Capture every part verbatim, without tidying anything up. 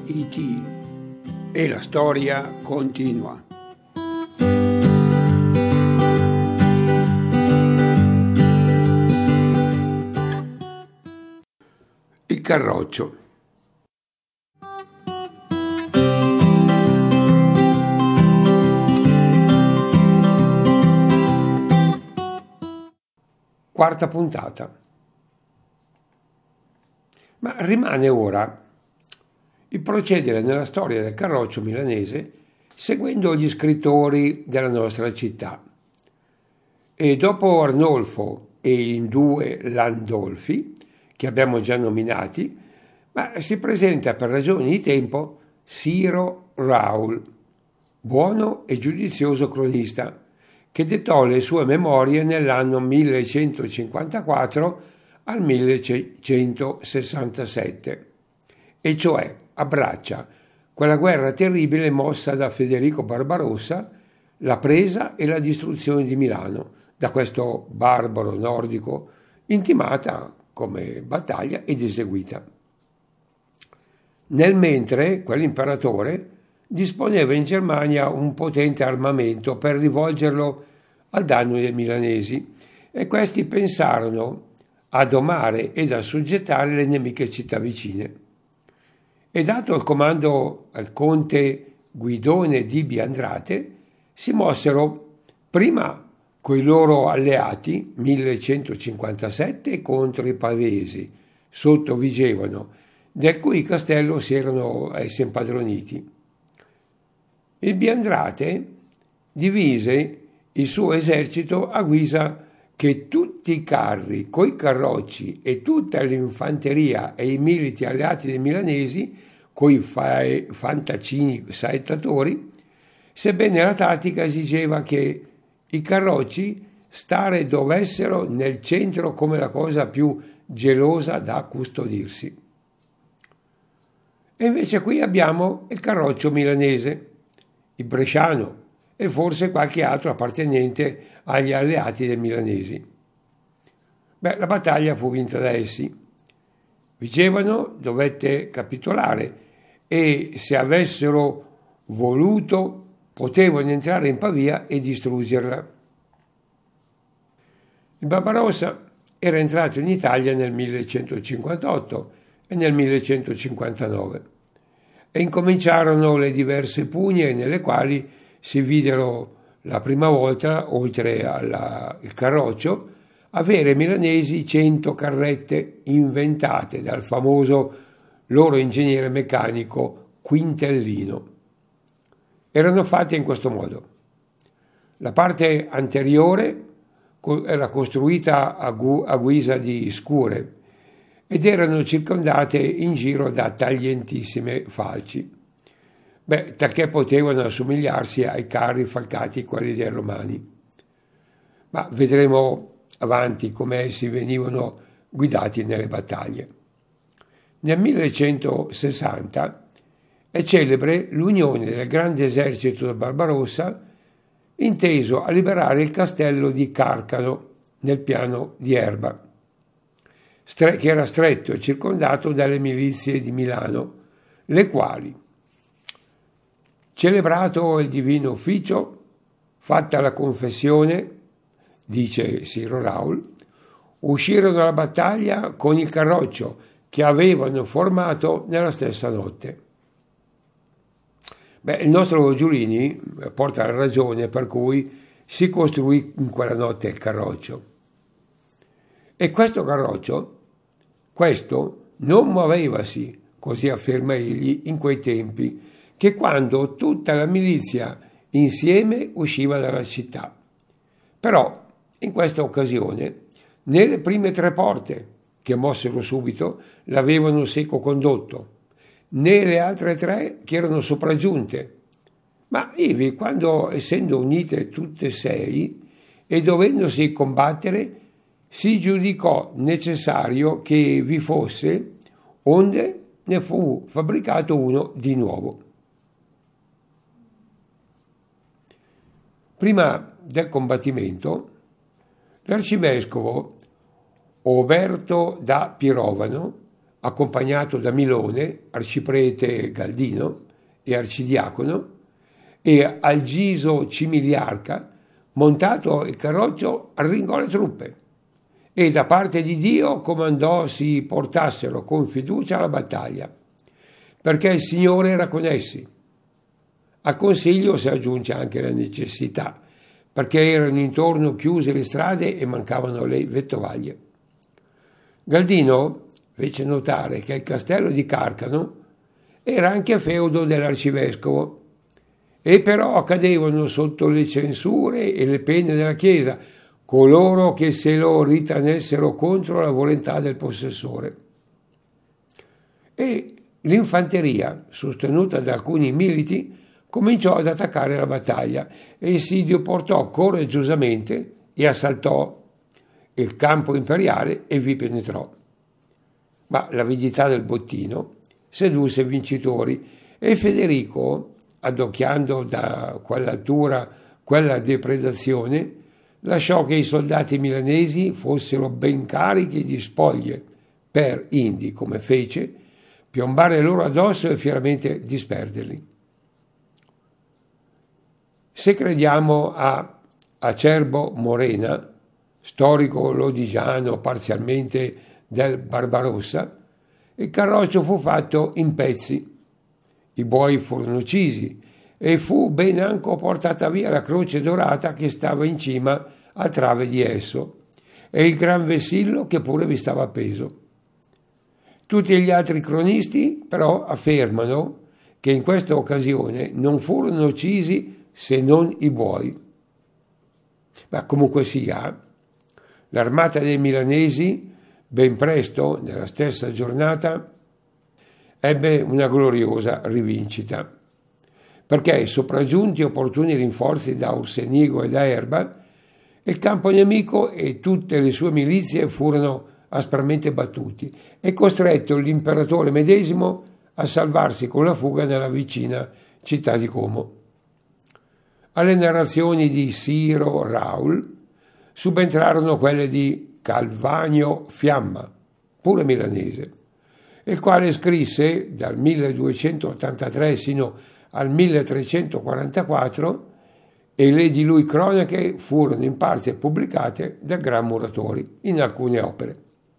I T e la storia continua. Il Carroccio. Quarta puntata. Ma rimane ora il procedere nella storia del Carroccio milanese seguendo gli scrittori della nostra città. E dopo Arnolfo e in due Landolfi, che abbiamo già nominati, ma si presenta per ragioni di tempo Ciro Raul, buono e giudizioso cronista, che dettò le sue memorie nell'anno millecentocinquantaquattro al millecentosessantasette, e cioè abbraccia quella guerra terribile mossa da Federico Barbarossa, la presa e la distruzione di Milano da questo barbaro nordico, intimata come battaglia ed eseguita. Nel mentre quell'imperatore disponeva in Germania un potente armamento per rivolgerlo al danno dei milanesi, e questi pensarono a domare ed a assoggettare le nemiche città vicine. E dato il comando al conte Guidone di Biandrate, si mossero prima coi loro alleati millecentocinquantasette contro i Pavesi sotto Vigevano, del cui castello si erano essi impadroniti. Il Biandrate divise il suo esercito a guisa che tutti i carri coi carrocci e tutta l'infanteria e i militi alleati dei milanesi coi fa- fantacini saettatori, sebbene la tattica esigeva che i carrocci stare dovessero nel centro come la cosa più gelosa da custodirsi. E invece qui abbiamo il Carroccio milanese, il bresciano e forse qualche altro appartenente agli alleati dei milanesi. Beh, la battaglia fu vinta da essi. Vigevano dovette capitolare e, se avessero voluto, potevano entrare in Pavia e distruggerla. Il Barbarossa era entrato in Italia nel millecentocinquantotto e nel millecentocinquantanove e incominciarono le diverse pugne nelle quali si videro la prima volta, oltre al Carroccio, avere milanesi cento carrette inventate dal famoso loro ingegnere meccanico Quintellino. Erano fatte in questo modo. La parte anteriore era costruita a, gu- a guisa di scure ed erano circondate in giro da taglientissime falci, beh, talché potevano assomigliarsi ai carri falcati quelli dei romani. Ma vedremo avanti come essi venivano guidati nelle battaglie. Nel millecentosessanta è celebre l'unione del grande esercito del Barbarossa inteso a liberare il castello di Carcano nel piano di Erba, che era stretto e circondato dalle milizie di Milano, le quali, celebrato il divino ufficio, fatta la confessione, dice Ciro Raul, uscirono dalla battaglia con il Carroccio che avevano formato nella stessa notte. Beh, il nostro Giulini porta la ragione per cui si costruì in quella notte il Carroccio. E questo Carroccio, questo non muovevasi, così afferma egli, in quei tempi, che quando tutta la milizia insieme usciva dalla città. Però, in questa occasione, né le prime tre porte, che mossero subito, l'avevano seco condotto, né le altre tre che erano sopraggiunte, ma ivi, quando essendo unite tutte e sei e dovendosi combattere, si giudicò necessario che vi fosse, onde ne fu fabbricato uno di nuovo. Prima del combattimento, l'arcivescovo Oberto da Pirovano accompagnato da Milone, arciprete Galdino e arcidiacono, e Algiso Cimiliarca, montato il carroccio, arringò le truppe e da parte di Dio comandò si portassero con fiducia alla battaglia, perché il Signore era con essi. Al consiglio si aggiunge anche la necessità, perché erano intorno chiuse le strade e mancavano le vettovaglie. Galdino fece notare che il castello di Carcano era anche feudo dell'arcivescovo, e però cadevano sotto le censure e le pene della Chiesa coloro che se lo ritenessero contro la volontà del possessore. E l'infanteria, sostenuta da alcuni militi, cominciò ad attaccare la battaglia e il Sidio portò coraggiosamente e assaltò il campo imperiale e vi penetrò. Ma l'avidità del bottino sedusse i vincitori e Federico, adocchiando da quell'altura quella depredazione, lasciò che i soldati milanesi fossero ben carichi di spoglie per, indi, come fece, piombare loro addosso e fieramente disperderli. Se crediamo a Acerbo Morena, storico lodigiano parzialmente del Barbarossa, il carroccio fu fatto in pezzi, i buoi furono uccisi e fu ben anco portata via la croce dorata che stava in cima a trave di esso e il gran vessillo che pure vi stava appeso. Tutti gli altri cronisti però affermano che in questa occasione non furono uccisi se non i buoi. Ma comunque sia, l'armata dei milanesi ben presto, nella stessa giornata, ebbe una gloriosa rivincita, perché sopraggiunti opportuni rinforzi da Orsenigo e da Erba, il campo nemico e tutte le sue milizie furono aspramente battuti e costretto l'imperatore medesimo a salvarsi con la fuga nella vicina città di Como. Alle narrazioni di Ciro Raul subentrarono quelle di Calvagno Fiamma, pure milanese, il quale scrisse dal milleduecentottantatré sino al milletrecentoquarantaquattro e le di lui cronache furono in parte pubblicate da Gran Muratori in alcune opere.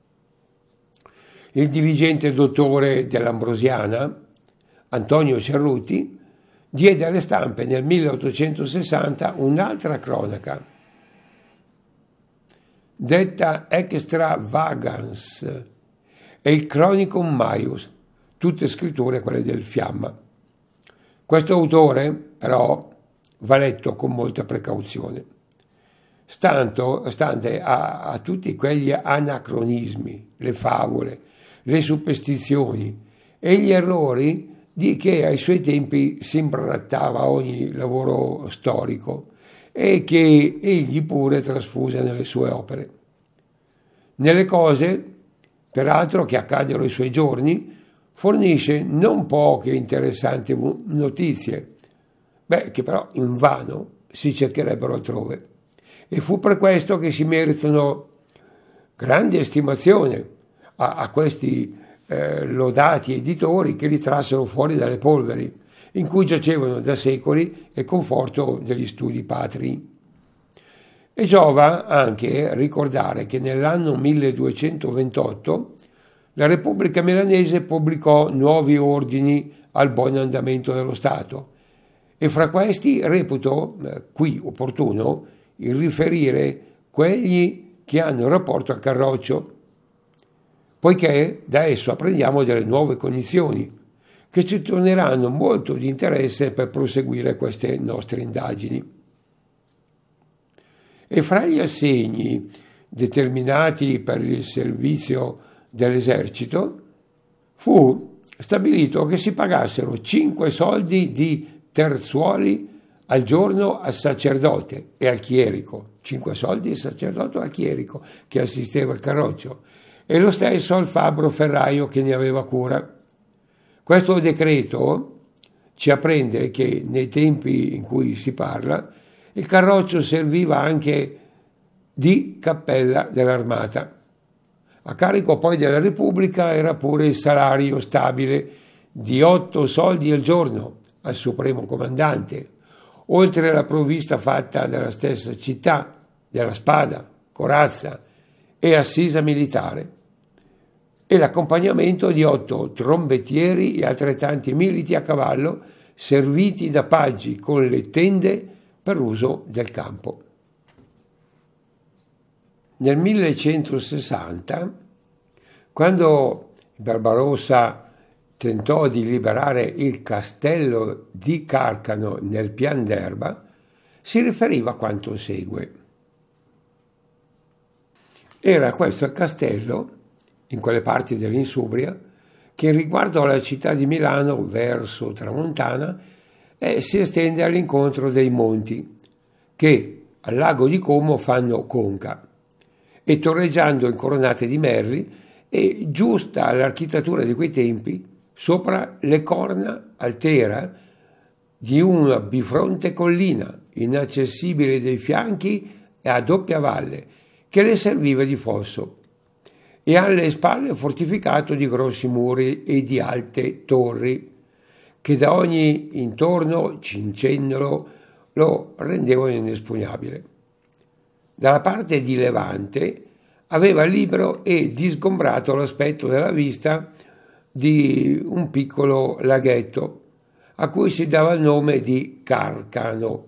Il dirigente dottore dell'Ambrosiana, Antonio Cerruti, diede alle stampe nel milleottocentosessanta un'altra cronaca, detta Extravagans, e il Chronicon Maius, tutte scritture quelle del Fiamma. Questo autore, però, va letto con molta precauzione, stanto, stante a, a tutti quegli anacronismi, le favole, le superstizioni e gli errori di che ai suoi tempi si imbrattava ogni lavoro storico e che egli pure trasfuse nelle sue opere. Nelle cose, peraltro, che accadono ai suoi giorni, fornisce non poche interessanti notizie, beh, che però invano si cercherebbero altrove. E fu per questo che si meritano grande estimazione a, a questi eh, lodati editori che li trassero fuori dalle polveri, in cui giacevano da secoli e conforto degli studi patrii. E giova anche ricordare che nell'anno milleduecentoventotto la Repubblica Milanese pubblicò nuovi ordini al buon andamento dello Stato e fra questi reputo eh, qui opportuno il riferire quelli che hanno rapporto al carroccio, poiché da esso apprendiamo delle nuove cognizioni che ci torneranno molto di interesse per proseguire queste nostre indagini. E fra gli assegni determinati per il servizio dell'esercito fu stabilito che si pagassero cinque soldi di terzuoli al giorno al sacerdote e al chierico, cinque soldi al sacerdote e al chierico che assisteva al carroccio, e lo stesso al fabbro ferraio che ne aveva cura. Questo decreto ci apprende che nei tempi in cui si parla il carroccio serviva anche di cappella dell'armata. A carico poi della Repubblica era pure il salario stabile di otto soldi al giorno al supremo comandante, oltre alla provvista fatta dalla stessa città, della spada, corazza e assisa militare, e l'accompagnamento di otto trombettieri e altrettanti militi a cavallo serviti da paggi con le tende per uso del campo. Nel millecentosessanta, quando Barbarossa tentò di liberare il castello di Carcano nel Pian d'Erba, si riferiva quanto segue. Era questo il castello, in quelle parti dell'Insubria, che riguardo alla città di Milano, verso Tramontana, eh, si estende all'incontro dei monti, che al lago di Como fanno conca, e torreggiando in coronate di merli, e giusta all'architettura di quei tempi, sopra le corna altera di una bifronte collina, inaccessibile dai fianchi e a doppia valle, che le serviva di fosso, e alle spalle fortificato di grossi muri e di alte torri, che da ogni intorno cincendolo lo rendevano inespugnabile. Dalla parte di levante aveva libero e disgombrato l'aspetto della vista di un piccolo laghetto, a cui si dava il nome di Carcano,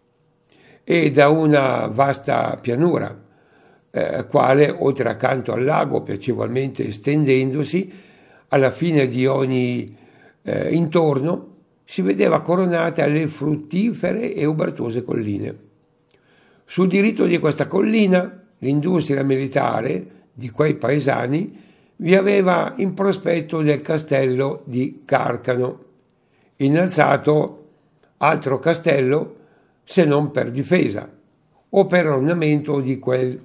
e da una vasta pianura, eh, quale, oltre accanto al lago, piacevolmente estendendosi, alla fine di ogni eh, intorno, si vedeva coronata le fruttifere e ubertose colline. Sul diritto di questa collina, l'industria militare di quei paesani vi aveva in prospetto del castello di Carcano, innalzato altro castello se non per difesa o per ornamento di quel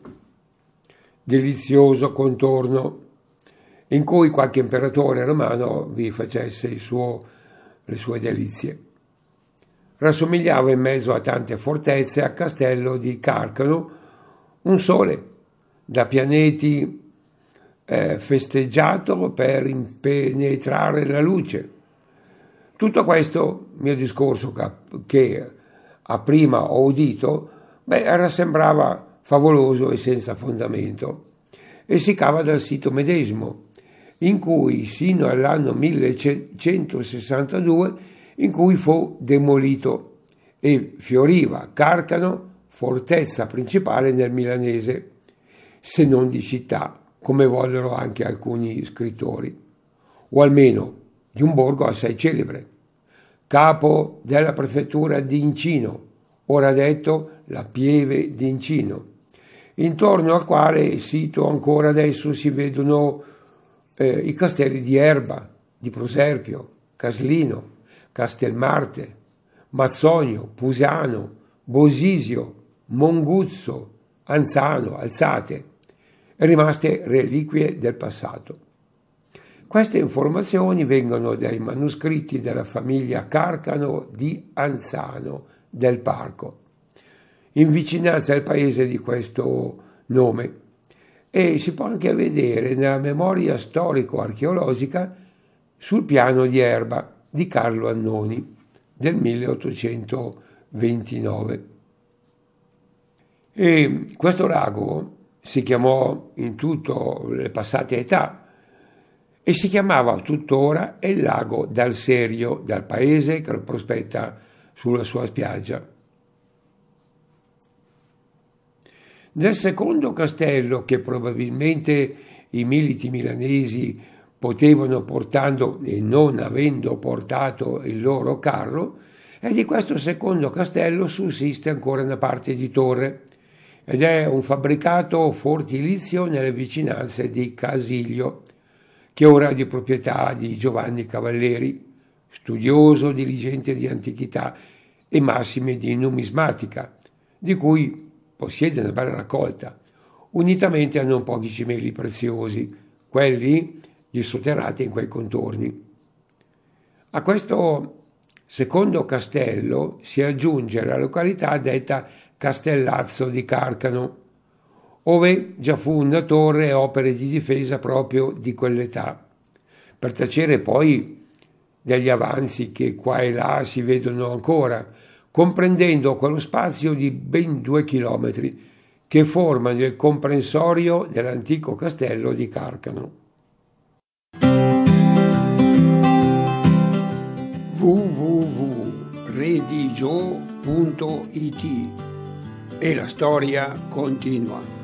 delizioso contorno in cui qualche imperatore romano vi facesse il suo, le sue delizie. Rassomigliava in mezzo a tante fortezze al castello di Carcano un sole da pianeti eh, festeggiato per impenetrare la luce. Tutto questo mio discorso che a prima ho udito, beh, rassembrava favoloso e senza fondamento, e si cava dal sito medesimo, in cui sino all'anno millecentosessantadue, in cui fu demolito, e fioriva Carcano, fortezza principale nel milanese, se non di città, come vollero anche alcuni scrittori, o almeno di un borgo assai celebre, capo della prefettura di Incino, ora detto la Pieve di Incino, intorno al quale sito ancora adesso si vedono eh, i castelli di Erba, di Proserpio, Caslino, Castelmarte, Mazzonio, Pusano, Bosisio, Monguzzo, Anzano, Alzate, rimaste reliquie del passato. Queste informazioni vengono dai manoscritti della famiglia Carcano di Anzano del Parco, in vicinanza al paese di questo nome, e si può anche vedere nella memoria storico-archeologica sul piano di Erba di Carlo Annoni del milleottocentoventinove. E questo lago si chiamò in tutto le passate età e si chiamava tuttora il lago dal Serio, dal paese che lo prospetta sulla sua spiaggia. Nel secondo castello, che probabilmente i militi milanesi potevano portando e non avendo portato il loro carro, e di questo secondo castello sussiste ancora una parte di torre, ed è un fabbricato fortilizio nelle vicinanze di Casilio, che ora è di proprietà di Giovanni Cavalleri, studioso diligente di antichità e massime di numismatica, di cui possiede una bella raccolta, unitamente a non pochi cimeli preziosi, quelli dissotterrati in quei contorni. A questo secondo castello si aggiunge la località detta Castellazzo di Carcano, ove già fu una torre e opere di difesa proprio di quell'età, per tacere poi degli avanzi che qua e là si vedono ancora, comprendendo quello spazio di ben due chilometri che formano il comprensorio dell'antico castello di Carcano. w w w punto redigio punto it E la storia continua.